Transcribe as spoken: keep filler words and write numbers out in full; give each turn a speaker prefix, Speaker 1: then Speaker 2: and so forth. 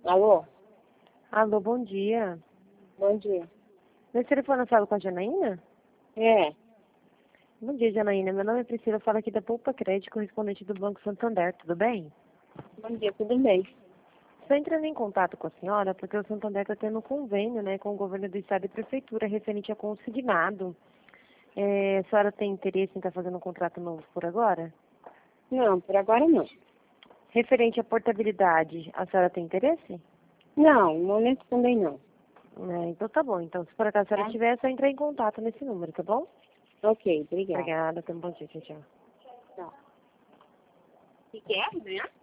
Speaker 1: Alô?
Speaker 2: Alô, bom dia.
Speaker 1: Bom dia.
Speaker 2: Meu telefone eu falo com a Janaína?
Speaker 1: É,
Speaker 2: Bom dia, Janaína. Meu nome é Priscila, eu falo aqui da Poupa Crédito, correspondente do Banco Santander, tudo bem?
Speaker 1: bom dia, tudo bem?
Speaker 2: Estou entrando em contato com a senhora porque o Santander está tendo um convênio, né, com o governo do estado e prefeitura referente a consignado. É, a senhora tem interesse em estar fazendo um contrato novo por agora?
Speaker 1: Não, por agora não.
Speaker 2: Referente à portabilidade, a senhora tem interesse?
Speaker 1: Não, no momento também não.
Speaker 2: É, então tá bom. Então, se por acaso a senhora
Speaker 1: Tá?
Speaker 2: tiver, é só entrar em contato nesse número, tá bom?
Speaker 1: Ok, obrigada.
Speaker 2: Obrigada, tenha um bom dia, tchau, tchau.
Speaker 1: Tchau. O que que é, Adriana?